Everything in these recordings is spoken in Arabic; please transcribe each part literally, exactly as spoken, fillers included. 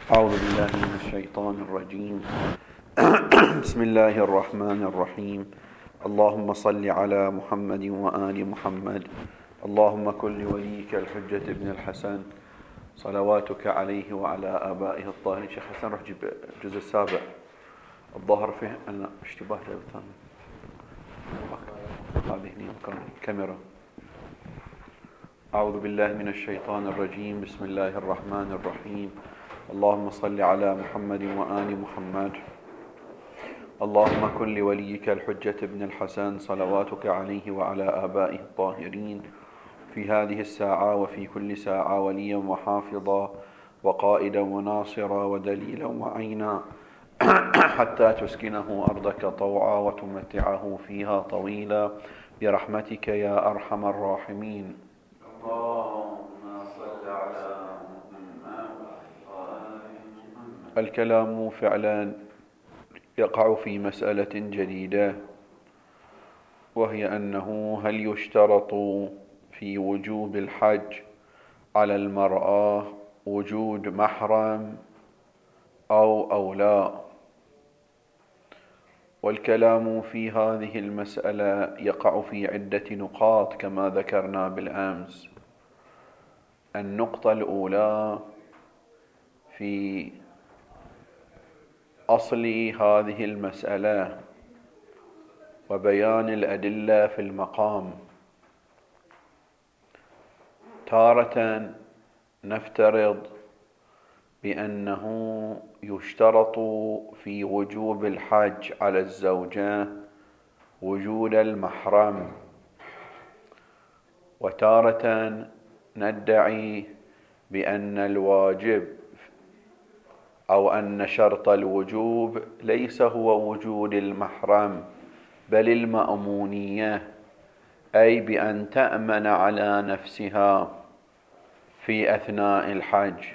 أعوذ بالله من الشيطان الرجيم. بسم الله الرحمن الرحيم. اللهم صل على محمد وآل محمد. اللهم كن لوليك الحجة ابن الحسن صلواتك عليه وعلى آبائه الطاهرين. شيخ حسن روح جيب الجزء السابع، الظاهر فيه أن اشتباه ثاني. هذه هنا كاميرا. أعوذ بالله من الشيطان الرجيم. بسم الله الرحمن الرحيم. اللهم صل على محمد وآل محمد. اللهم كن لوليك الحجة ابن الحسن صلواتك عليه وعلى آبائه الطاهرين في هذه الساعة وفي كل ساعة وليا وحافظا وقائدا وناصرا ودليلا وعينا حتى تسكنه أرضك طوعا وتمتعه فيها طويلا برحمتك يا أرحم الراحمين. اللهم صل على الكلام فعلا يقع في مسألة جديدة، وهي أنه هل يشترط في وجوب الحج على المرأة وجود محرم أو أو لا؟ والكلام في هذه المسألة يقع في عدة نقاط كما ذكرنا بالأمس. النقطة الأولى في أصل هذه المسألة وبيان الأدلة في المقام. تارة نفترض بأنه يشترط في وجوب الحج على الزوجة وجود المحرم، وتارة ندعي بأن الواجب أو أن شرط الوجوب ليس هو وجود المحرم بل المأمونية، أي بأن تأمن على نفسها في أثناء الحج.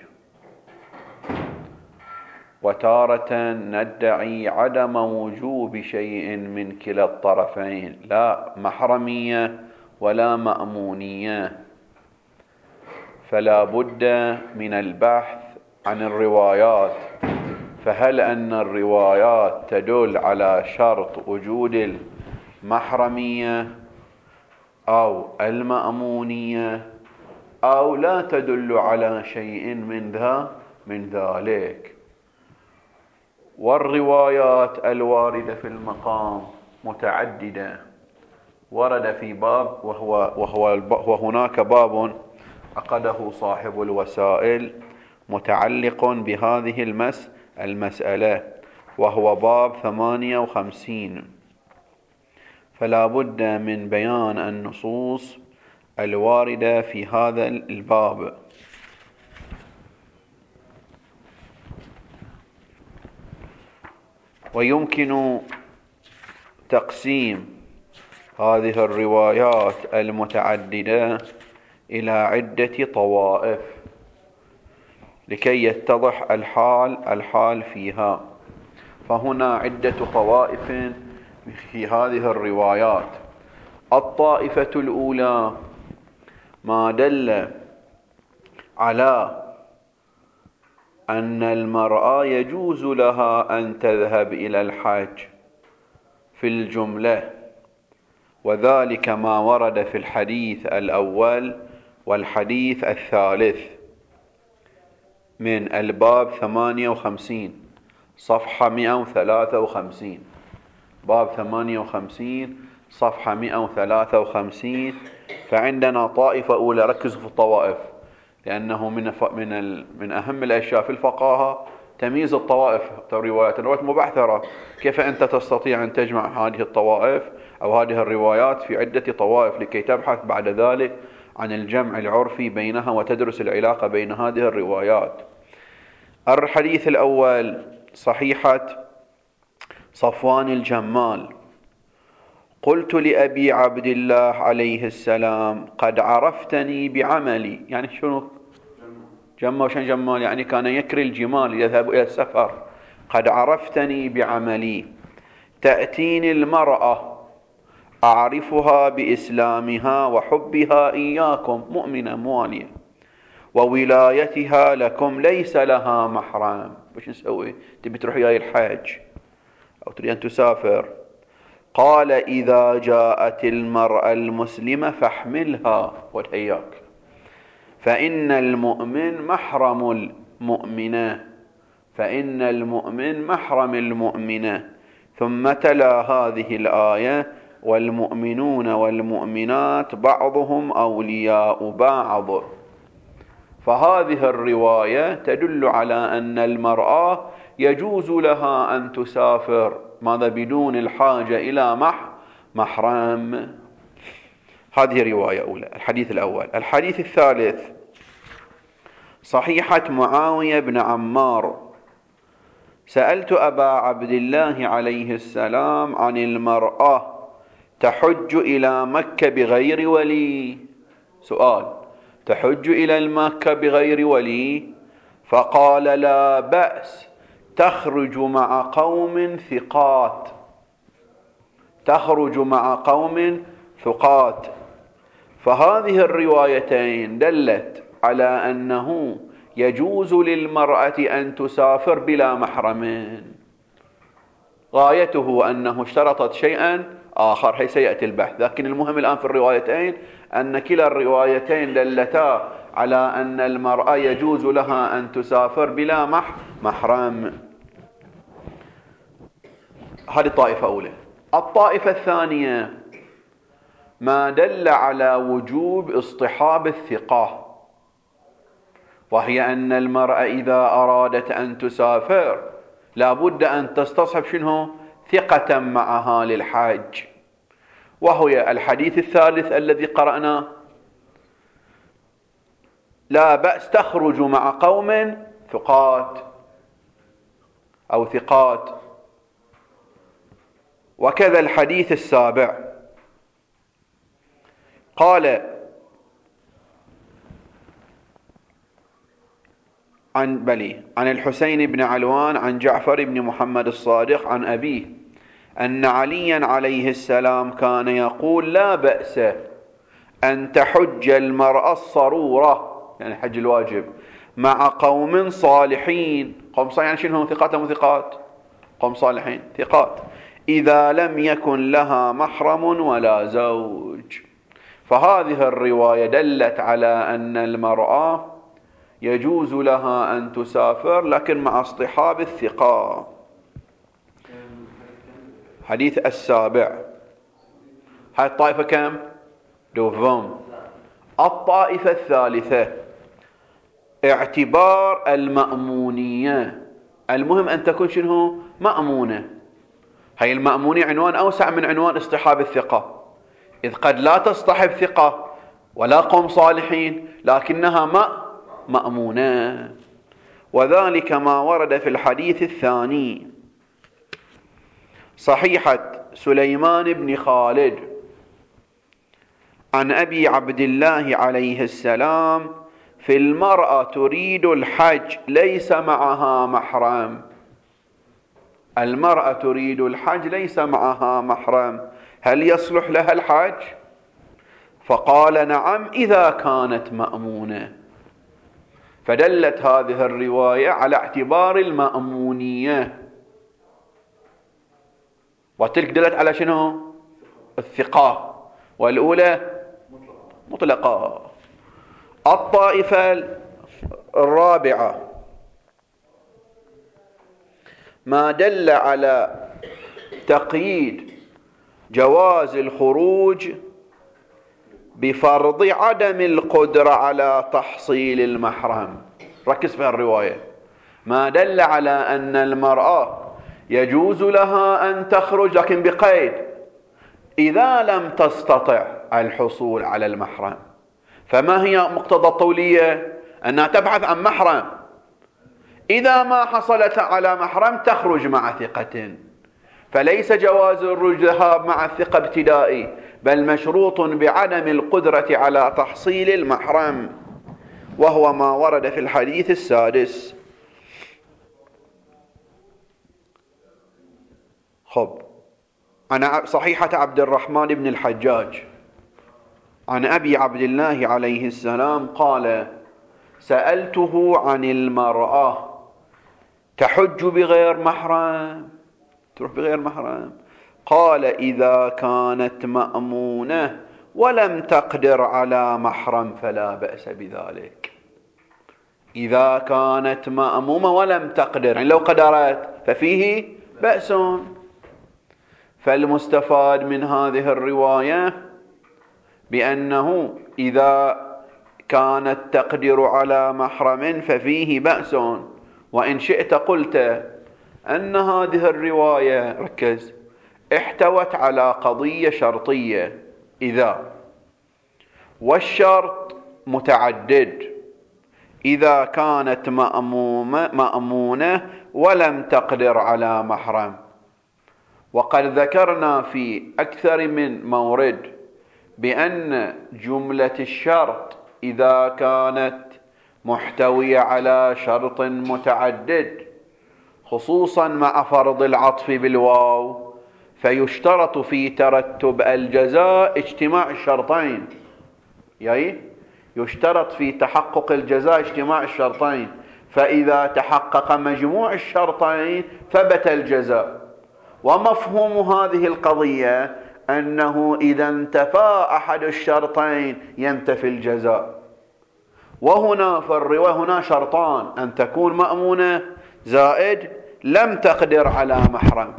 وتارة ندعي عدم وجوب شيء من كلا الطرفين، لا محرمية ولا مأمونية. فلا بد من البحث عن الروايات، فهل أن الروايات تدل على شرط وجود المحرمية أو المأمونية أو لا تدل على شيء من ذا من ذلك. والروايات الواردة في المقام متعددة. ورد في باب وهو وهو وهناك باب عقده صاحب الوسائل متعلق بهذه المس المسألة، وهو باب ثمانية وخمسين. فلا بد من بيان النصوص الواردة في هذا الباب. ويمكن تقسيم هذه الروايات المتعددة إلى عدة طوائف لكي يتضح الحال الحال فيها. فهنا عدة طوائف في هذه الروايات. الطائفة الأولى ما دل على أن المرأة يجوز لها أن تذهب إلى الحج في الجملة، وذلك ما ورد في الحديث الأول والحديث الثالث من الباب ثمانية وخمسين صفحة مئة وثلاثة وخمسين. باب ثمانية وخمسين صفحة مئة وثلاثة وخمسين. فعندنا طائفة أولى، ركزوا في الطوائف لأنه من من من أهم الأشياء في الفقاهة تمييز الطوائف. الروايات الروايات مبعثرة، كيف أنت تستطيع أن تجمع هذه الطوائف أو هذه الروايات في عدة طوائف لكي تبحث بعد ذلك عن الجمع العرفي بينها وتدرس العلاقة بين هذه الروايات. الحديث الأول صحيحة صفوان الجمال: قلت لأبي عبد الله عليه السلام قد عرفتني بعملي. يعني شنو جمال؟ وشن جمال؟ يعني كان يكري الجمال يذهب إلى السفر. قد عرفتني بعملي، تأتيني المرأة أعرفها بإسلامها وحبها إياكم، مؤمنة موالية، وولايتها لكم ليس لها محرم. وش نسوي؟ تبي تروح وياي الحج أو تريد أن تسافر؟ قال إذا جاءت المرأة المسلمة فاحملها وتهياك، فإن المؤمن محرم المؤمنة، فإن المؤمن محرم المؤمنة. ثم تلا هذه الآية: والمؤمنون والمؤمنات بعضهم أولياء بعض. فهذه الرواية تدل على أن المرأة يجوز لها أن تسافر ماذا بدون الحاجة إلى محرم. هذه رواية أولى. الحديث الأول. الحديث الثالث صحيحة معاوية بن عمار: سألت أبا عبد الله عليه السلام عن المرأة تحج إلى مكة بغير ولي. سؤال: تحج إلى مكة بغير ولي؟ فقال: لا بأس، تخرج مع قوم ثقات، تخرج مع قوم ثقات. فهذه الروايتين دلت على أنه يجوز للمرأة أن تسافر بلا محرم. غايته أنه اشترطت شيئا آخر، هي سيأتي البحث، لكن المهم الآن في الروايتين أن كلا الروايتين دلتا على أن المرأة يجوز لها أن تسافر بلا محرم. هذه الطائفة أولى. الطائفة الثانية ما دل على وجوب اصطحاب الثقة، وهي أن المرأة إذا أرادت أن تسافر لابد أن تستصحب شنو؟ ثقة معها للحج، وهي الحديث الثالث الذي قرأناه: لا بأس تخرج مع قوم ثقات أو ثقات. وكذا الحديث السابع قال عن بلي عن الحسين بن علوان عن جعفر بن محمد الصادق عن أبيه أن عليا عليه السلام كان يقول: لا بأس أن تحج المرأة الصرورة، يعني حج الواجب، مع قوم صالحين. قوم صالحين يعني شنو؟ ثقات أم ثقات؟ قوم صالحين ثقات، إذا لم يكن لها محرم ولا زوج. فهذه الرواية دلت على أن المرأة يجوز لها أن تسافر لكن مع اصطحاب الثقة. حديث السابع. هاي الطائفة كم؟ دوفهم. الطائفة الثالثة اعتبار المأمونية. المهم أن تكون شنو؟ مأمونة. هاي المأمونية عنوان أوسع من عنوان اصطحاب الثقة، إذ قد لا تصطحب ثقة ولا قوم صالحين لكنها مأ مأمونة. وذلك ما ورد في الحديث الثاني صحيحة سليمان بن خالد عن أبي عبد الله عليه السلام: في المرأة تريد الحج ليس معها محرم. المرأة تريد الحج ليس معها محرم، هل يصلح لها الحج؟ فقال: نعم إذا كانت مأمونة. فدلت هذه الرواية على اعتبار المأمونية، وتلك دلت على شنو؟ الثقة، والأولى مطلقة. الطائفة الرابعة ما دل على تقييد جواز الخروج بفرض عدم القدرة على تحصيل المحرم. ركز في الرواية. ما دل على أن المرأة يجوز لها أن تخرج لكن بقيد: إذا لم تستطع الحصول على المحرم. فما هي مقتضى الطولية؟ أنها تبحث عن محرم. إذا ما حصلت على محرم تخرج مع ثقة. فليس جواز الذهاب مع الثقة ابتدائي، بل مشروط بعدم القدرة على تحصيل المحرم، وهو ما ورد في الحديث السادس. خب عن صحيحة عبد الرحمن بن الحجاج عن أبي عبد الله عليه السلام قال: سألته عن المرأة تحج بغير محرم، تروح بغير محرم. قال إذا كانت مأمونة ولم تقدر على محرم فلا بأس بذلك. إذا كانت مأمومة ولم تقدر، يعني لو قدرت ففيه بأس. فالمستفاد من هذه الرواية بأنه إذا كانت تقدر على محرم ففيه بأس. وإن شئت قلت أن هذه الرواية، ركز، احتوت على قضية شرطية إذا، والشرط متعدد. إذا كانت مأمومة مأمونة ولم تقدر على محرم. وقد ذكرنا في أكثر من مورد بأن جملة الشرط إذا كانت محتوية على شرط متعدد، خصوصا مع فرض العطف بالواو، فيشترط في ترتب الجزاء اجتماع الشرطين. يعني يشترط في تحقق الجزاء اجتماع الشرطين، فإذا تحقق مجموع الشرطين ثبت الجزاء. ومفهوم هذه القضية أنه إذا انتفى أحد الشرطين ينتفي الجزاء. وهنا في الرواية هنا شرطان: أن تكون مأمونة زائد لم تقدر على محرم.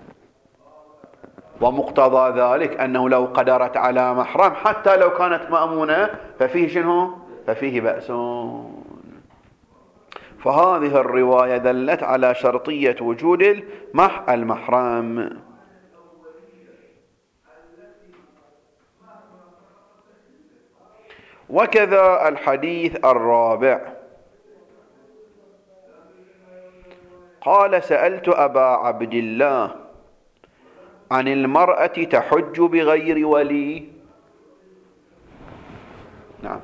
ومقتضى ذلك أنه لو قدرت على محرم حتى لو كانت مأمونة ففيه شنو؟ ففيه بأس. فهذه الرواية دلت على شرطية وجود المحرم. وكذا الحديث الرابع قال: سألت أبا عبد الله عن المرأة تحج بغير ولي. نعم.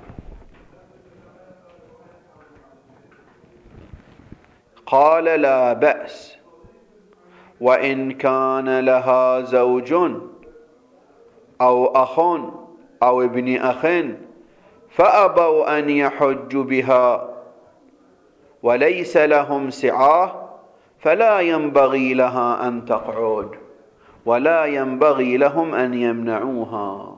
قال: لا بأس وإن كان لها زوج أو أخ أو ابن أخ فأبوا أن يحجوا بها وليس لهم سعة فلا ينبغي لها أن تقعد ولا ينبغي لهم أن يمنعوها.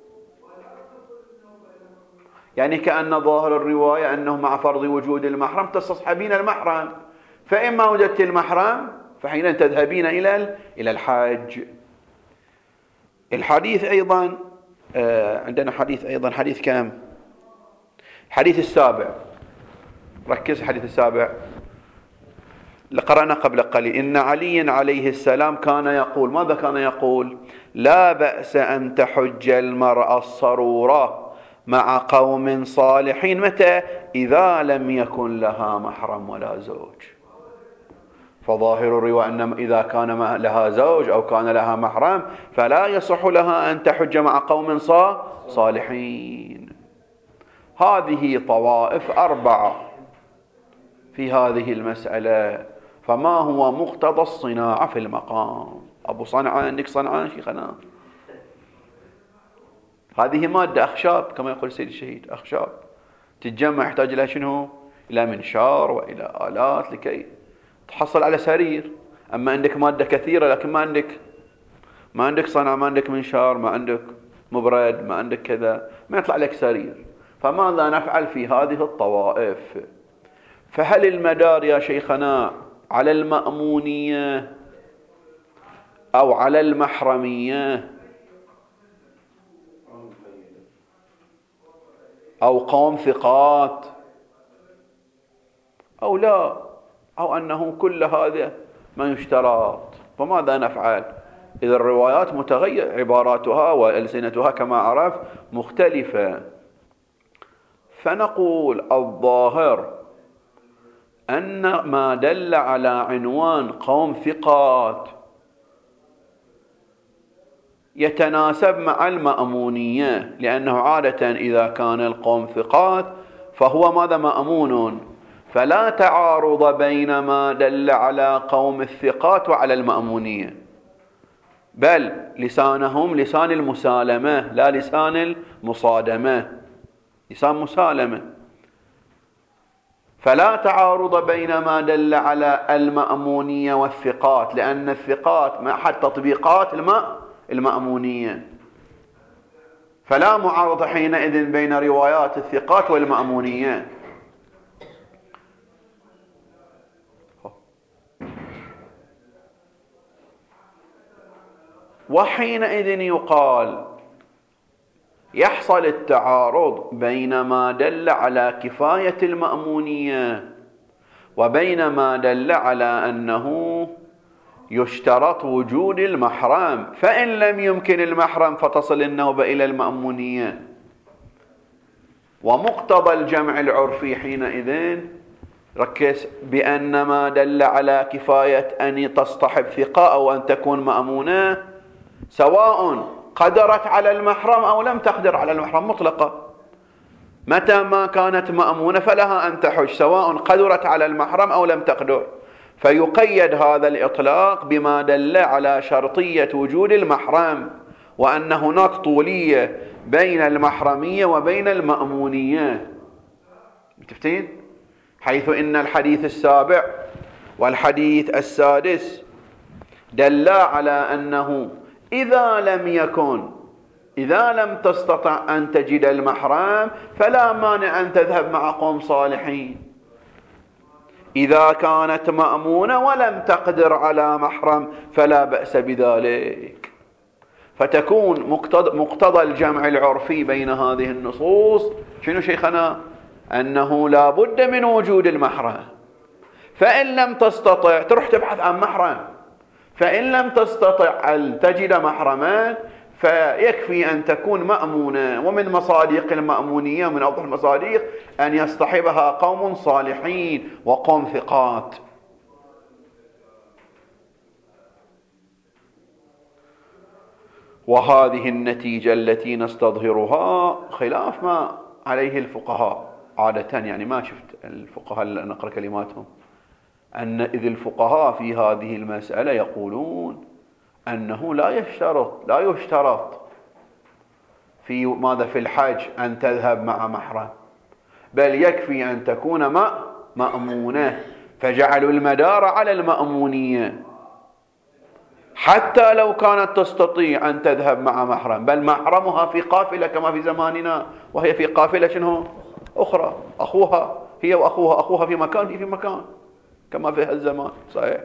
يعني كأن ظاهر الرواية أنه مع فرض وجود المحرم تستصحبين المحرم، فإما وجدت المحرم فحين تذهبين إلى إلى الحج. الحديث أيضا عندنا حديث أيضا حديث كم؟ حديث السابع. ركز، حديث السابع لقرأنا قبل قليل: إن علي عليه السلام كان يقول، ماذا كان يقول؟ لا بأس أن تحج المرأة الصرورة مع قوم صالحين. متى؟ إذا لم يكن لها محرم ولا زوج. فظاهر الرواية أن إذا كان لها زوج أو كان لها محرم فلا يصح لها أن تحج مع قوم صالحين. هذه طوائف أربعة في هذه المسألة. فما هو مقتضى الصناعة في المقام؟ أبو صنعاء عندك صنعاء شيخنا، هذه مادة أخشاب كما يقول السيد الشهيد، أخشاب تتجمع، يحتاج إلى شنو؟ إلى منشار وإلى آلات لكي تحصل على سرير. أما عندك مادة كثيرة لكن ما عندك ما عندك صنعاء، ما عندك منشار، ما عندك مبرد، ما عندك كذا، ما يطلع لك سرير. فماذا نفعل في هذه الطوائف؟ فهل المدار يا شيخنا على المأمونية أو على المحرمية أو قوم ثقات أو لا، أو أنه كل هذا ما يشترط؟ فماذا نفعل إذا الروايات متغير عباراتها وألسنتها كما عرف مختلفة؟ فنقول الظاهر أن ما دل على عنوان قوم ثقات يتناسب مع المأمونية، لأنه عادة إذا كان القوم ثقات فهو ماذا؟ مأمون. فلا تعارض بين ما دل على قوم الثقات وعلى المأمونية، بل لسانهم لسان المسالمة لا لسان المصادمة، لسان مسالمة. فلا تعارض بين ما دل على المأمونية والثقات، لأن الثقات أحد تطبيقات المأمونية، فلا معارضة حينئذ بين روايات الثقات والمأمونية. وحينئذ يقال يحصل التعارض بين ما دل على كفاية المأمونية وبين ما دل على أنه يشترط وجود المحرم، فإن لم يمكن المحرم فتصل النوبة إلى المأمونية. ومقتضى الجمع العرفي حينئذ ركز بأن ما دل على كفاية أن تصطحب ثقة أو أن تكون مأمونة سواء قدرت على المحرم أو لم تقدر على المحرم مطلقة. متى ما كانت مأمونة فلها أن تحج سواء قدرت على المحرم أو لم تقدر. فيقيد هذا الإطلاق بما دل على شرطية وجود المحرم، وأن هناك طولية بين المحرمية وبين المأمونية. متفتين؟ حيث إن الحديث السابع والحديث السادس دلا على أنه إذا لم يكن إذا لم تستطع أن تجد المحرم فلا مانع أن تذهب مع قوم صالحين. إذا كانت مأمونة ولم تقدر على محرم فلا بأس بذلك. فتكون مقتضى, مقتضى الجمع العرفي بين هذه النصوص شنو شيخنا؟ أنه لا بد من وجود المحرم، فإن لم تستطع تروح تبحث عن محرم، فإن لم تستطع أن تجد محرما فيكفي أن تكون مأمونة. ومن مصادق المأمونية ومن أوضح المصادق أن يصطحبها قوم صالحين وقوم ثقات. وهذه النتيجة التي نستظهرها خلاف ما عليه الفقهاء عادة، يعني ما شفت الفقهاء اللي نقرأ كلماتهم، أن إذ الفقهاء في هذه المسألة يقولون أنه لا يشترط لا يشترط في ماذا في الحج أن تذهب مع محرم، بل يكفي أن تكون مأمونة، فجعلوا المدار على المأمونية حتى لو كانت تستطيع أن تذهب مع محرم، بل محرمها في قافلة كما في زماننا، وهي في قافلة شنو أخرى، أخوها هي وأخوها أخوها في مكان هي في مكان كما في هالزمان. صحيح،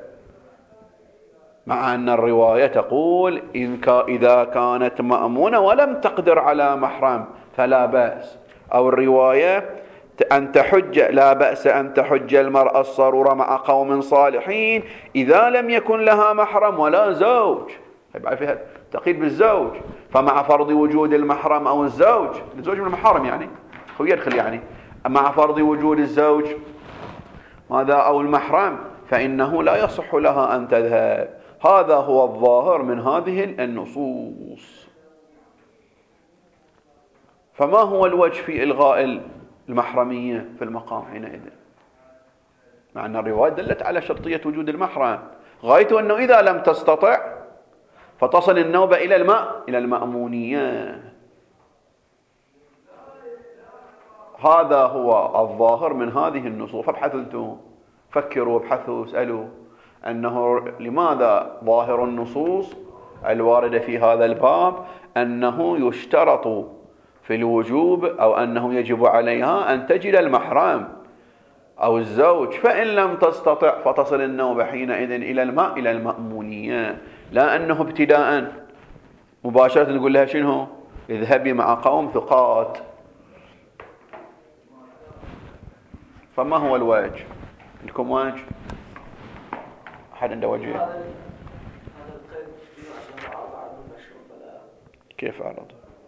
مع أن الرواية تقول إن إذا كانت مأمونة ولم تقدر على محرم فلا بأس، أو الرواية أن تحج لا بأس أن تحج المرأة الصرورة مع قوم صالحين إذا لم يكن لها محرم ولا زوج. يبقى فيها تقييد بالزوج، فمع فرض وجود المحرم أو الزوج، الزوج من المحرم يعني هو يدخل، يعني مع فرض وجود الزوج ماذا أو المحرم فإنه لا يصح لها أن تذهب. هذا هو الظاهر من هذه النصوص. فما هو الوجه في إلغاء المحرمية في المقام حينئذ؟ مع أن الرواية دلت على شرطية وجود المحرم، غايته أنه إذا لم تستطع فتصل النوبة إلى الماء إلى المأمونية. هذا هو الظاهر من هذه النصوص. فابحثوا انتم، فكروا وابحثوا اسألوا أنه لماذا ظاهر النصوص الواردة في هذا الباب أنه يشترط في الوجوب أو أنه يجب عليها أن تجد المحرم أو الزوج، فإن لم تستطع فتصل النوبة حينئذ إلى الماء إلى المأمونية، لا أنه ابتداء مباشرة نقول لها شنو؟ اذهبي مع قوم ثقات. فما هو الوجه؟ لكم وجه؟ أحد عنده وجه؟ كيف أعرض؟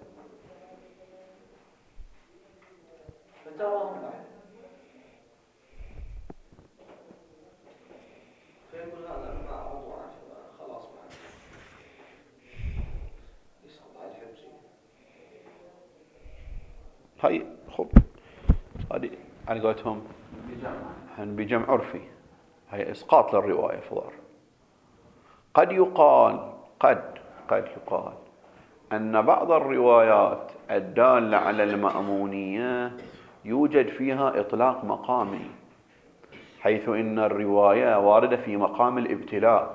هاي خب هذه على قولتهم بجمع عرفي، هي إسقاط للرواية فضار. قد يقال قد قد يقال أن بعض الروايات الدالة على المأمونية يوجد فيها إطلاق مقامي، حيث إن الرواية واردة في مقام الابتلاء،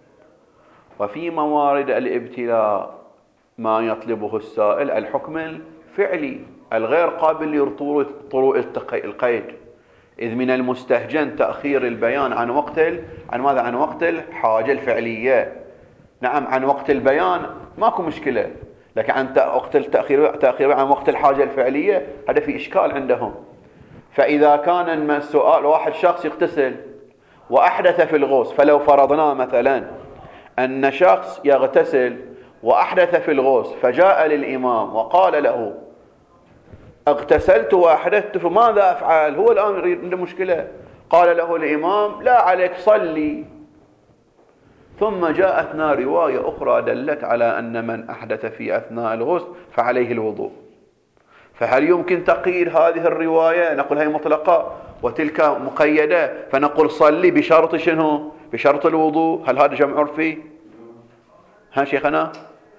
وفي موارد الابتلاء ما يطلبه السائل الحكم الفعلي الغير قابل لطروء القيد، إذ من المستهجن تأخير البيان عن وقت عن ماذا؟ عن وقت الحاجة الفعلية. نعم، عن وقت البيان ماكو مشكلة، لكن عن وقت التأخير تأخير عن وقت الحاجة الفعلية هذا في إشكال عندهم. فإذا كان السؤال واحد شخص يغتسل وأحدث في الغوص، فلو فرضنا مثلا أن شخص يغتسل وأحدث في الغوص فجاء للإمام وقال له اغتسلت وأحدثت فماذا أفعل؟ هو الآن عنده مشكلة. قال له الإمام لا عليك صلي. ثم جاءتنا رواية أخرى دلت على أن من أحدث في أثناء الغسل فعليه الوضوء. فهل يمكن تقييد هذه الرواية؟ نقول هي مطلقة وتلك مقيدة، فنقول صلي بشرط شنو؟ بشرط الوضوء. هل هذا جمع عرفي؟ ها شيخنا؟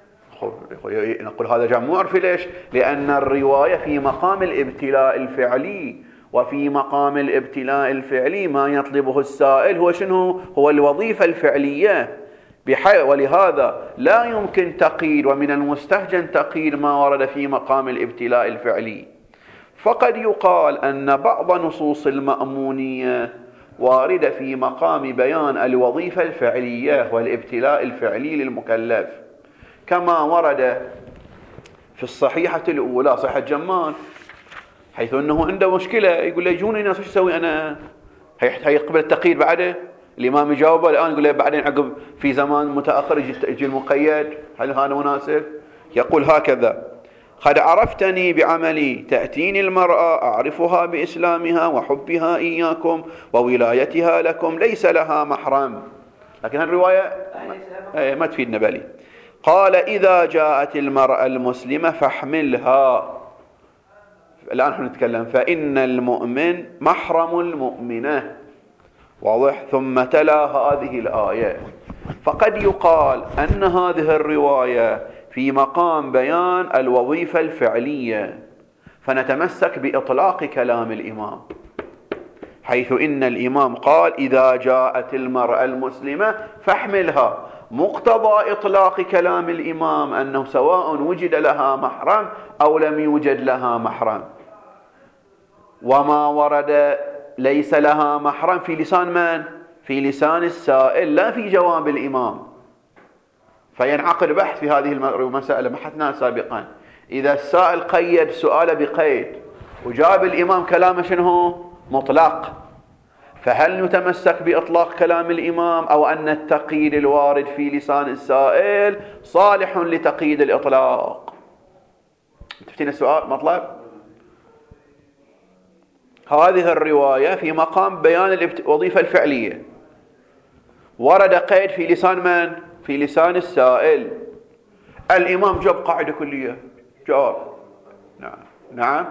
نقول هذا جمع عرفي. ليش؟ لأن الرواية في مقام الابتلاء الفعلي، وفي مقام الابتلاء الفعلي ما يطلبه السائل هو شنو؟ هو الوظيفة الفعلية، ولهذا لا يمكن تقييد، ومن المستهجن تقييد ما ورد في مقام الابتلاء الفعلي. فقد يقال أن بعض نصوص المأمونية واردة في مقام بيان الوظيفة الفعلية والابتلاء الفعلي للمكلف، كما ورد في الصحيحة الأولى صحيحة جمال، حيث أنه عنده مشكلة يقول له يجوني ناس، وش أسوي أنا؟ هيقبل التقييد بعده؟ الإمام يجاوبه الآن يقول له بعدين عقب في زمان متأخر يجي المقيد، هل هذا مناسب؟ يقول هكذا: قد عرفتني بعملي، تأتيني المرأة أعرفها بإسلامها وحبها إياكم وولايتها لكم، ليس لها محرم. لكن الرواية ما تفيدنا بالي. قال: إذا جاءت المرأة المسلمة فاحملها. الآن نحن نتكلم فإن المؤمن محرم المؤمنة، واضح؟ ثم تلا هذه الآية. فقد يقال أن هذه الرواية في مقام بيان الوظيفة الفعلية، فنتمسك بإطلاق كلام الإمام، حيث إن الإمام قال: إذا جاءت المرأة المسلمة فاحملها. مقتضى إطلاق كلام الإمام أنه سواء وجد لها محرم أو لم يوجد لها محرم. وما ورد ليس لها محرم في لسان من؟ في لسان السائل، لا في جواب الإمام. فينعقد بحث في هذه المسألة بحثناها سابقا. إذا السائل قيد سؤاله بقيد وجاب الإمام كلامه شنو؟ مطلق، فهل نتمسك بإطلاق كلام الإمام، أو أن التقييد الوارد في لسان السائل صالح لتقييد الإطلاق؟ تفتين السؤال مطلب؟ هذه الرواية في مقام بيان الوظيفة الفعلية، ورد قيد في لسان من؟ في لسان السائل. الإمام جاب قاعدة كلية، جواب نعم نعم.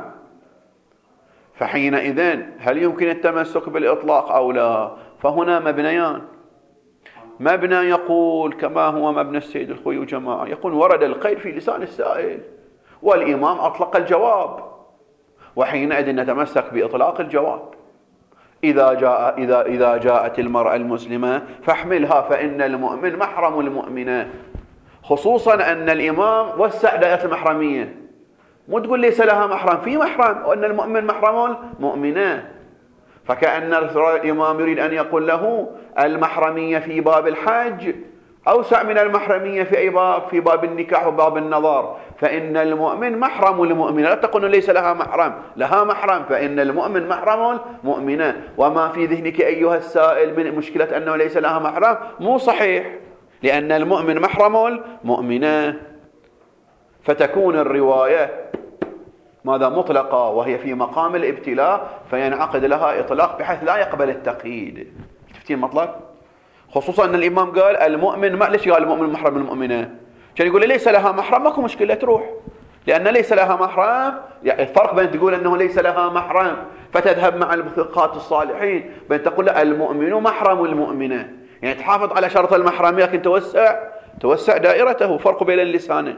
فحينئذ هل يمكن التمسك بالإطلاق أو لا؟ فهنا مبنيان. مبنى يقول كما هو مبنى السيد الخوي وجماعة، يقول ورد القيد في لسان السائل والإمام أطلق الجواب، وحينئذ نتمسك بإطلاق الجواب. إذا جاء إذا إذا جاءت المرأة المسلمة فاحملها فإن المؤمن محرم المؤمنة، خصوصا أن الإمام وسع دائرة المحرمية، مو تقول ليس لها محرم، في محرم، وأن المؤمن محرم المؤمنة. فكأن الإمام يريد أن يقول له المحرمية في باب الحج أوسع من المحرمية في أي باب، في باب النكاح وباب النظر. فإن المؤمن محرم المؤمنة، لا تقول ليس لها محرم، لها محرم، فإن المؤمن محرم المؤمنة. وما في ذهنك أيها السائل من مشكلة أنه ليس لها محرم مو صحيح، لأن المؤمن محرم المؤمنة. فتكون الرواية ماذا؟ مطلقة، وهي في مقام الابتلاء، فينعقد لها إطلاق بحيث لا يقبل التقييد. تفتين مطلب؟ خصوصا أن الإمام قال المؤمن، ما ليش قال المؤمن محرم المؤمنة؟ كان يقول ليس لها محرم ماكو مشكلة تروح، لأن ليس لها محرم يعني الفرق بين تقول أنه ليس لها محرم فتذهب مع الثقات الصالحين، بين تقول المؤمن محرم المؤمنة، يعني تحافظ على شرط المحرمية لكن توسع توسع دائرته. فرق بين اللسانين.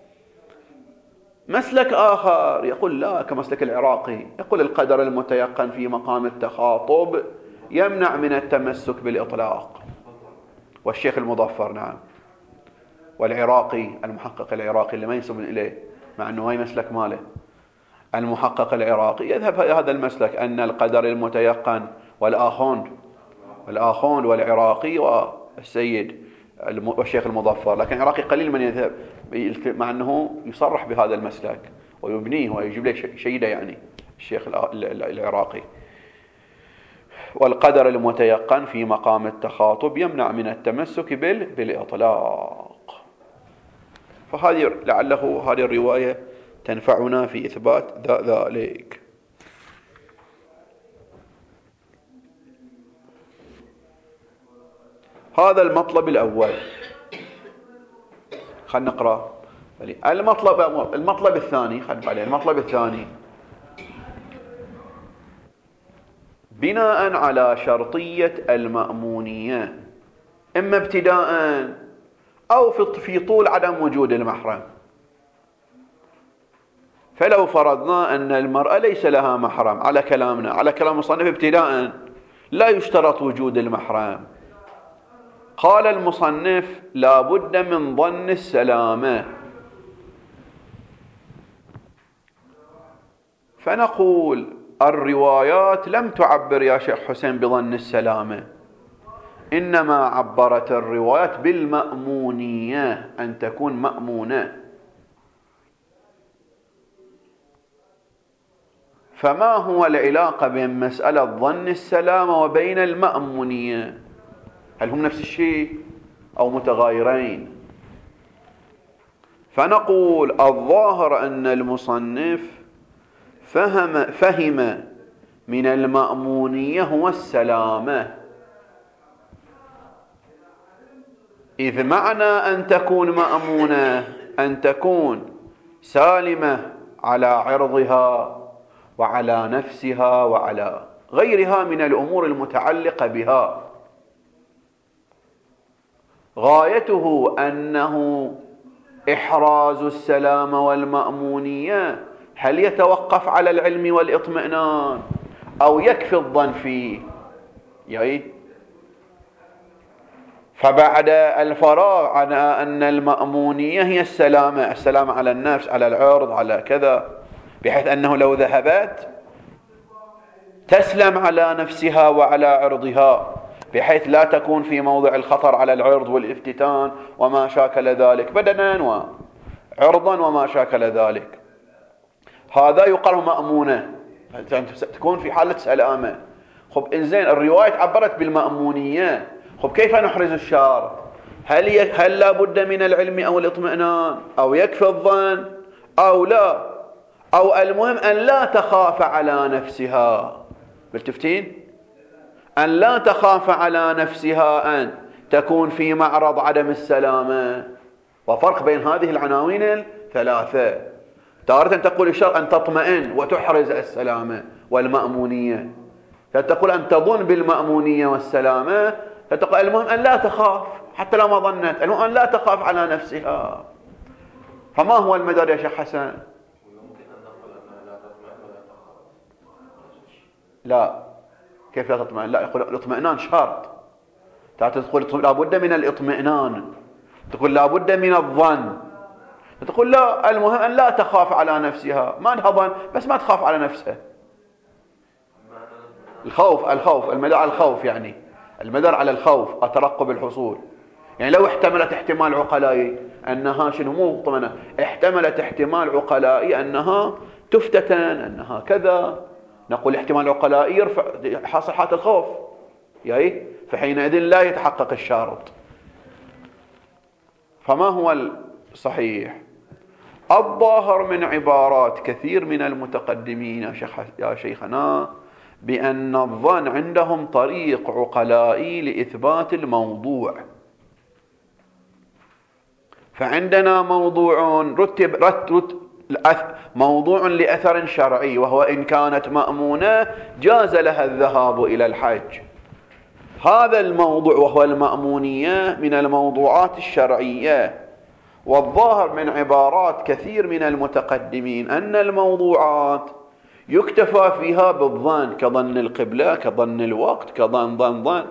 مسلك آخر يقول لا، كمسلك العراقي، يقول القدر المتيقن في مقام التخاطب يمنع من التمسك بالإطلاق. والشيخ المظفر نعم، والعراقي المحقق العراقي اللي ما ينسب إليه مع أنه هاي مسلك ماله، المحقق العراقي يذهب هذا المسلك أن القدر المتيقن، والآخون والآخون والعراقي والسيد والشيخ المظفر، لكن العراقي قليل من يذهب مع أنه يصرح بهذا المسلك ويبنيه ويجيب لك شيده يعني الشيخ العراقي. والقدر المتيقن في مقام التخاطب يمنع من التمسك بالإطلاق. فهذه لعله هذه الرواية تنفعنا في إثبات ذلك. هذا المطلب الأول. خلينا نقرأ المطلب المطلب الثاني. خلينا عليه المطلب الثاني بناء على شرطية المأمونية، إما ابتداء أو في طول عدم وجود المحرم. فلو فرضنا أن المرأة ليس لها محرم على كلامنا، على كلام المصنف ابتداء لا يشترط وجود المحرم، قال المصنف لا بد من ظن السلامة. فنقول الروايات لم تعبر يا شيخ حسين بظن السلامة، إنما عبرت الروايات بالمأمونية، أن تكون مأمونة. فما هو العلاقة بين مسألة ظن السلامة وبين المأمونية؟ هل هم نفس الشيء أو متغايرين؟ فنقول الظاهر أن المصنف فهم فهم من المأمونية هو السلامة، إذ معنى أن تكون مأمونة أن تكون سالمة على عرضها وعلى نفسها وعلى غيرها من الأمور المتعلقة بها. غايته أنه إحراز السلامة والمأمونية هل يتوقف على العلم والإطمئنان أو يكفي الظن فيه؟ يعني فبعد الفراغ عن أن المأمونية هي السلامة، السلامة على النفس، على العرض، على كذا، بحيث أنه لو ذهبت تسلم على نفسها وعلى عرضها، بحيث لا تكون في موضع الخطر على العرض والافتتان وما شاكل ذلك، بدنا وعرضا وما شاكل ذلك. هذا يقال مأمونة، تكون في حالة سلامة. خب إنزين الرواية عبرت بالمأمونية، خب كيف نحرز الشارط؟ هل ي... هل لا بد من العلم أو الإطمئنان أو يكفي الظن أو لا، أو المهم أن لا تخاف على نفسها؟ بالتفتين أن لا تخاف على نفسها أن تكون في معرض عدم السلامة. وفرق بين هذه العناوين الثلاثة. تارة تقول الشرط أن تطمئن وتحرز السلامة والمأمونية، تقول أن تظن بالمأمونية والسلامة، تقول المهم أن لا تخاف حتى لو ما ظنت، المهم أن لا تخاف على نفسها. فما هو المدار يا شيخ حسن؟ لا، كيف لا تطمئن؟ لا، يقول الاطمئنان شرط. تقول لا بد من الاطمئنان، تقول لا بد من الظن، تقول لا المهم أن لا تخاف على نفسها، ما لها ظن بس ما تخاف على نفسها. الخوف الخوف المدار على الخوف، يعني المدار على الخوف، الترقب الحصول. يعني لو احتملت احتمال عقلائي أنها شنو مو مطمئنة، احتملت احتمال عقلائي أنها تفتتن، أنها كذا، نقول احتمال عقلائي يرفع حاصل حالة الخوف، يعني فحينئذ لا يتحقق الشارط. فما هو الصحيح؟ الظاهر من عبارات كثير من المتقدمين يا, شيخ يا شيخنا بأن الظن عندهم طريق عقلائي لإثبات الموضوع. فعندنا موضوع رتب رتب موضوع لأثر شرعي، وهو إن كانت مأمونة جاز لها الذهاب إلى الحج. هذا الموضوع وهو المأمونية من الموضوعات الشرعية. والظاهر من عبارات كثير من المتقدمين أن الموضوعات يكتفى فيها بالظن كظن القبلة كظن الوقت كظن ظن ظن.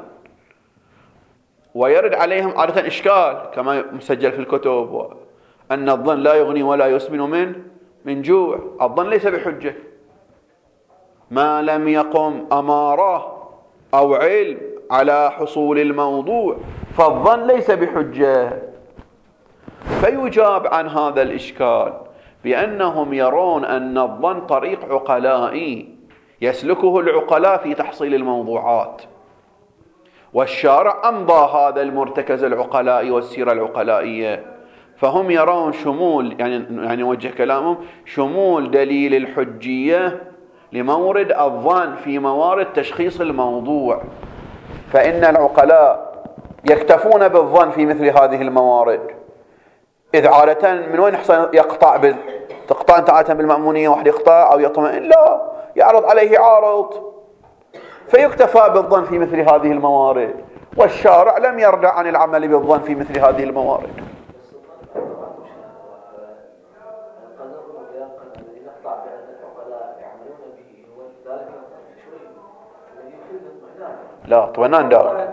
ويرد عليهم عادة إشكال كما مسجل في الكتب أن الظن لا يغني ولا يسمن من من جوع. الظن ليس بحجة ما لم يقم أمارة أو علم على حصول الموضوع، فالظن ليس بحجة. فيجاب عن هذا الإشكال بأنهم يرون أن الظن طريق عقلائي يسلكه العقلاء في تحصيل الموضوعات، والشارع أمضى هذا المرتكز العقلائي والسيرة العقلائية، فهم يرون شمول يعني يعني وجه كلامهم شمول دليل الحجية لمورد الظن في موارد تشخيص الموضوع. فإن العقلاء يكتفون بالظن في مثل هذه الموارد، إذ عادة من وين يحصل يقطع بال... تقطع أنت عادة بالمأمونية واحد يقطع أو يطمئن؟ لا، يعرض عليه عارض، فيكتفى بالظن في مثل هذه الموارد، والشارع لم يرجع عن العمل بالظن في مثل هذه الموارد. لا اطمئنان دار،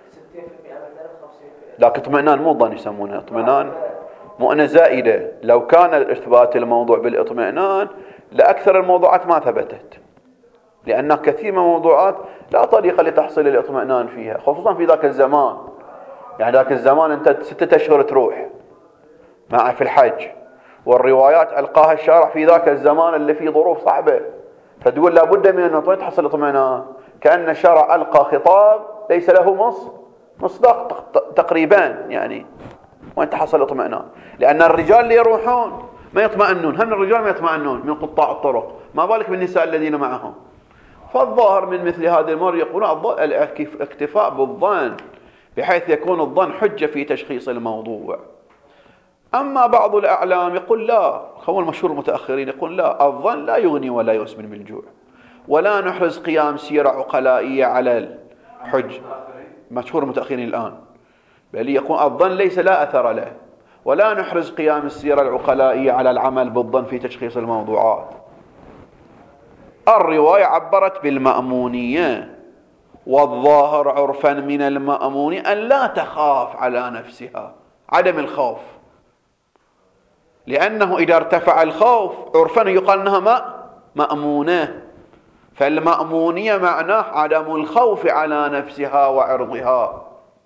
لكن اطمئنان مو ظن يسمونه اطمئنان مؤنة زائدة. لو كان اثبات الموضوع بالاطمئنان لأكثر الموضوعات ما ثبتت، لأن كثير من الموضوعات لا طريقة لتحصيل الاطمئنان فيها، خصوصا في ذاك الزمان. يعني ذاك الزمان أنت ستة أشهر تروح مع في الحج، والروايات ألقاها الشارع في ذاك الزمان اللي فيه ظروف صعبة، فتقول لابد من أن تحصل الاطمئنان، كأن الشارع ألقى خطاب ليس له مص مصداق تقريبا، يعني وين تحصل الاطمئنان؟ لأن الرجال اللي يروحون ما يطمئنون، هم الرجال ما يطمئنون من قطاع الطرق، ما بالك بالنساء الذين معهم. فالظاهر من مثل هذه الأمور يقولون الاكتفاء بالظن بحيث يكون الظن حجة في تشخيص الموضوع. أما بعض الأعلام يقول لا، هو المشهور المتأخرين يقول لا، الظن لا يغني ولا يسمن بالجوع، ولا نحرز قيام سيرة عقلائية على الحج. مشهور المتأخرين الآن بل يقول الظن ليس لا أثر له، ولا نحرز قيام السيرة العقلائية على العمل بالظن في تشخيص الموضوعات. الرواية عبرت بالمأمونية، والظاهر عرفا من المأمون أن لا تخاف على نفسها، عدم الخوف، لأنه إذا ارتفع الخوف عرفا يقال أنها ما مأمونة، فالمأمونية معناه عدم الخوف على نفسها وعرضها،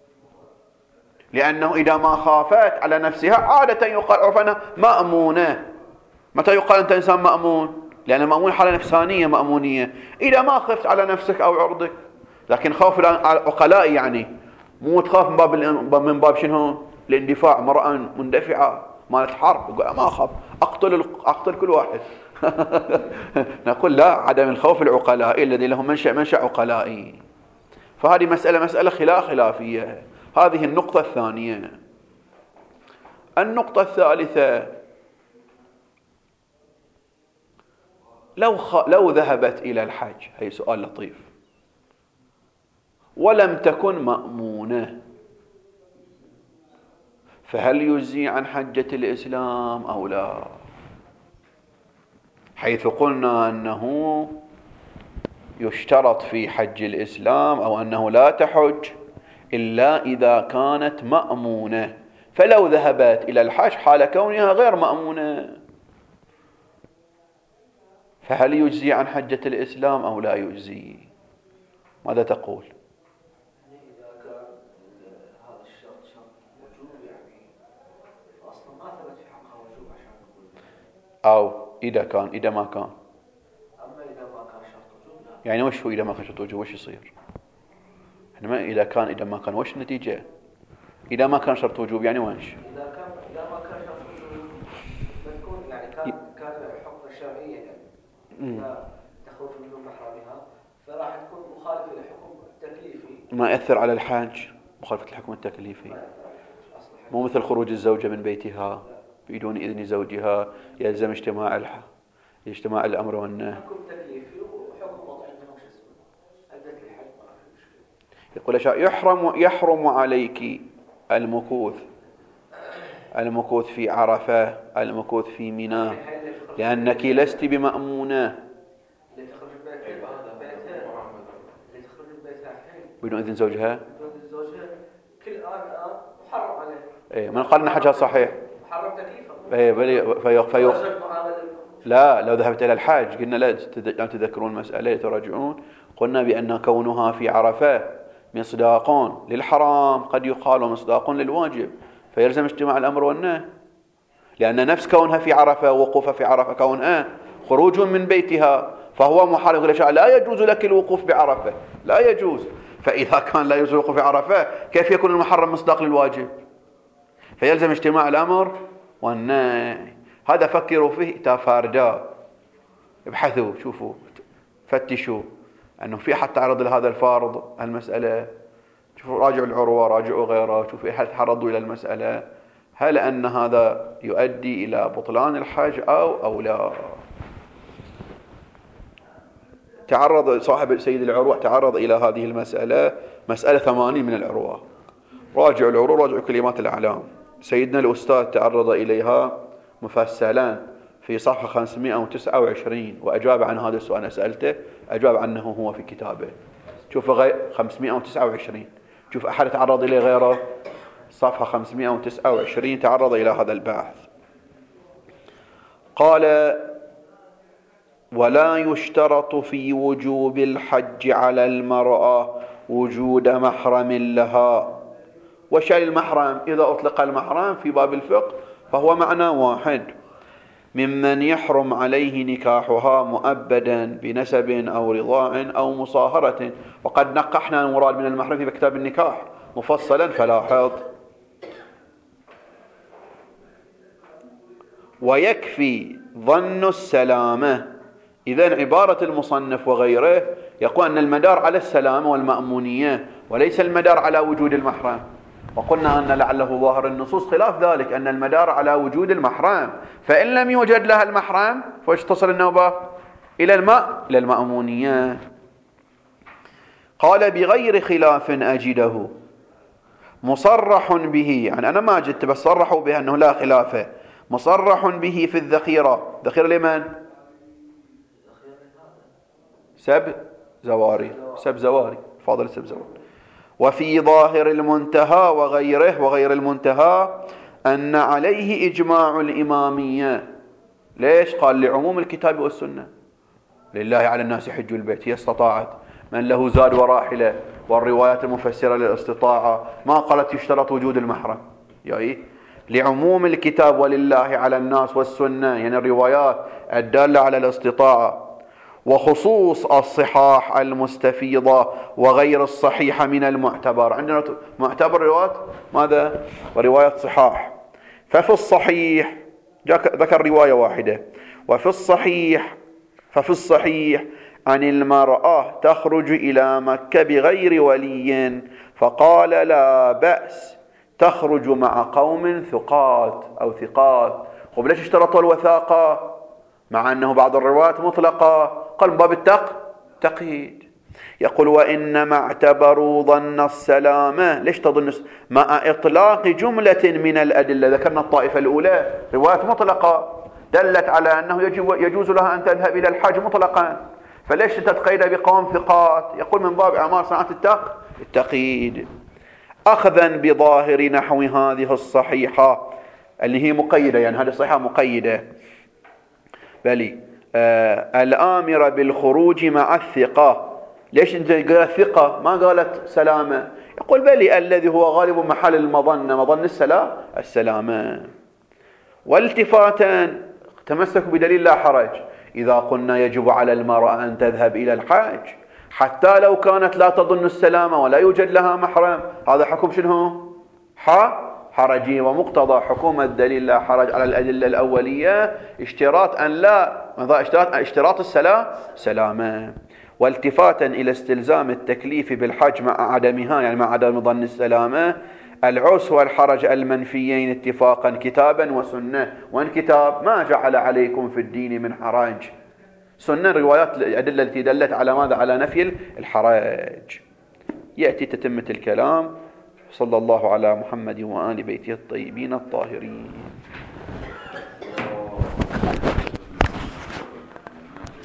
لأنه إذا ما خافت على نفسها عادة يقال عرفا مأمونة. متى يقال أنت إنسان مأمون؟ لأن المأمون حالة نفسانية مأمونية، إذا ما خفت على نفسك أو عرضك. لكن خوف العقلاء يعني مو تخاف من باب من باب شنو؟ الاندفاع، مرأة مندفعة مالت حرب يقول ما أخاف أقتل أقتل كل واحد. نقول لا، عدم الخوف العقلائي الذي له منشأ منشأ عقلائي. فهذه مسألة مسألة خلاف خلافية. هذه النقطة الثانية. النقطة الثالثة، لو خ... لو ذهبت إلى الحج، هي سؤال لطيف، ولم تكن مأمونة، فهل يجزي عن حجة الإسلام أو لا؟ حيث قلنا أنه يشترط في حج الإسلام أو أنه لا تحج إلا إذا كانت مأمونة، فلو ذهبت إلى الحج حال كونها غير مأمونة فهل يجزي عن حجة الإسلام أو لا يجزي؟ ماذا تقول؟ إذا كان هذا الشرط شرط وجوب يعني أصلا ما ثبت في حقها وجوب عشان نقول، أو إذا كان إذا ما كان، أما إذا ما كان شرط وجوب لا. يعني وش هو إذا ما كان شرط وجوب وش يصير؟ إحنا ما إذا كان إذا ما كان وش النتيجة؟ إذا ما كان شرط وجوب يعني وش؟ إذا كان إذا ما كان شرط وجوب بتكون يعني كان كان حكم شرعيا يعني إذا تخرج من محرمها فراح تكون مخالفة للحكم التكليفي، ما يأثر على الحاج مخالفة الحكم التكليفي، مو مثل خروج الزوجة من بيتها بدون إذن زوجها يلزم اجتماع الح... اجتماع الأمر والنهي. حكم تكليفي وحكم وضعي منه شو اسمه أدت الحج ما في مشكلة. يقول شا يحرم يحرم عليك المكوث المكوث في عرفة، المكوث في منى، لأنك لست بمأمونة. بدون إذن زوجها؟ بدون إذن زوجها كل آن آن محرم عليه. إيه من قال إن حجها صحيح؟ محرم تكليفه. إيه بلي في في لا لو ذهبت إلى الحج قلنا لا تذكرون المسألة تراجعون قلنا بأن كونها في عرفة مصداق للحرام قد يقال مصداق للواجب فيلزم اجتماع الأمر والنهي لأن نفس كونها في عرفة ووقوفها في عرفة كونها خروج من بيتها فهو محرم. لا يجوز لك الوقوف بعرفة لا يجوز. فإذا كان لا يجوز الوقوف بعرفة كيف يكون المحرم مصداق للواجب؟ فيلزم اجتماع الأمر والنهي. هذا فكروا فيه تفاردا ابحثوا شوفوا فتشوا أنه في أحد تعرض لهذا الفرض المسألة. شوفوا راجعوا العروة راجعوا غيره شوفوا أحد تعرضوا إلى المسألة هل أن هذا يؤدي إلى بطلان الحج أو أو لا. تعرض صاحب سيد العروة تعرض إلى هذه المسألة مسألة ثمانين من العروة. راجعوا العروة راجعوا كلمات الأعلام. سيدنا الأستاذ تعرض إليها مفصلا في صفحة خمسمائة وتسعة وعشرين وأجاب عن هذا السؤال. أنا سألته أجاب عنه هو في كتابه. شوف غير خمسمائة وتسعة وعشرين. شوف أحد تعرض إليه غيره صفحة خمسمائة وتسعة وعشرين تعرض إلى هذا البحث. قال ولا يشترط في وجوب الحج على المرأة وجود محرم لها. وشأن المحرم إذا أطلق المحرم في باب الفقه فهو معنى واحد ممن يحرم عليه نكاحها مؤبدا بنسب أو رضاع أو مصاهرة. وقد نقحنا المراد من المحرم في كتاب النكاح مفصلا فلاحظ. ويكفي ظن السلامة. إذن عبارة المصنف وغيره يقول أن المدار على السلامة والمأمونية وليس المدار على وجود المحرم. وقلنا أن لعله ظاهر النصوص خلاف ذلك أن المدار على وجود المحرم فإن لم يوجد لها المحرم فايش تصل النوبة إلى الماء إلى المأمونية. قال بغير خلاف أجده مصرح به يعني أنا ما جدت بس صرحوا به أنه لا خلاف مصرح به في الذخيرة. ذخيرة لمن؟ سب زواري سب زواري فاضل سب زواري. وفي ظاهر المنتهى وغيره وغير المنتهى أن عليه إجماع الإمامية. ليش؟ قال لعموم الكتاب والسنة. لله على الناس حج البيت هي استطاعت من له زاد وراحلة والروايات المفسرة للاستطاعة ما قالت يشترط وجود المحرم يعني لعموم الكتاب ولله على الناس والسنة يعني الروايات الدالة على الاستطاعة وخصوص الصحاح المستفيضة وغير الصحيحة من المعتبر. عندنا معتبر روايات ماذا؟ وروايات صحاح. ففي الصحيح ذكر رواية واحدة وفي الصحيح ففي الصحيح عن المرأة تخرج إلى مكة بغير ولي فقال لا بأس تخرج مع قوم ثقات أو ثقات. خب ليش اشترطوا الوثاقة مع أنه بعض الروايات مطلقة؟ قال باب التق تقييد. يقول وإنما اعتبروا ظن السلامة. ليش تظن مع إطلاق جملة من الأدلة؟ ذكرنا الطائفة الأولى روايات مطلقة دلت على أنه يجوز لها أن تذهب إلى الحج مطلقا فليش تتقيد بقوم ثقات؟ يقول من باب أعمال صناعة التق التقييد أخذا بظاهر نحو هذه الصحيحة اللي هي مقيدة يعني هذه الصحيحة مقيدة بلي آه الآمرة بالخروج مع الثقة. ليش انت قالت ثقة ما قالت سلامة؟ يقول بلي الذي هو غالب محل المظنة مظن السلام السلامة. والتفاتا تمسكوا بدليل لا حرج. إذا قلنا يجب على المرأة أن تذهب إلى الحج حتى لو كانت لا تظن السلامة ولا يوجد لها محرم هذا حكم شنو؟ ح حرجي ومقتضى حكومة الدليل لا حرج على الأدلة الأولية اشتراط أن لا ماذا اشتراط اشتراط السلام سلامة. والتفاتا إلى استلزام التكليف بالحج مع عدمها يعني مع عدم ظن السلامة العسر والحرج المنفيين اتفاقا كتابا وسنة. وان كتاب ما جعل عليكم في الدين من حرج سنة روايات الأدلة التي دلت على ماذا؟ على نفي الحرج. يأتي تتمة الكلام. صلى الله على محمد وآل بيته الطيبين الطاهرين.